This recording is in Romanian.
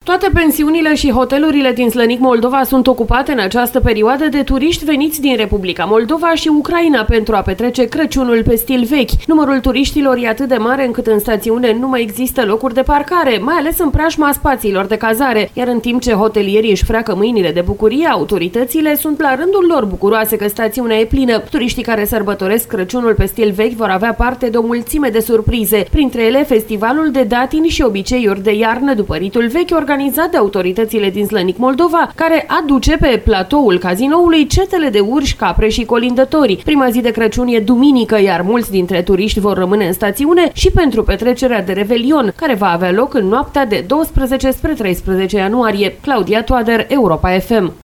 Toate pensiunile și hotelurile din Slănic Moldova sunt ocupate în această perioadă de turiști veniți din Republica Moldova și Ucraina pentru a petrece Crăciunul pe stil vechi. Numărul turiștilor e atât de mare încât în stațiune nu mai există locuri de parcare, mai ales în preajma spațiilor de cazare, iar în timp ce hotelierii își freacă mâinile de bucurie, autoritățile sunt la rândul lor bucuroase că stațiunea e plină. Turiștii care sărbătoresc Crăciunul pe stil vechi vor avea parte de o mulțime de surprize, printre ele festivalul de datini și obiceiuri de iarnă după ritul vechi organizat de autoritățile din Slănic Moldova, care aduce pe platoul cazinoului cetele de urși, capre și colindători. Prima zi de Crăciun e duminică, iar mulți dintre turiști vor rămâne în stațiune și pentru petrecerea de Revelion, care va avea loc în noaptea de 12 spre 13 ianuarie. Claudia Toader, Europa FM.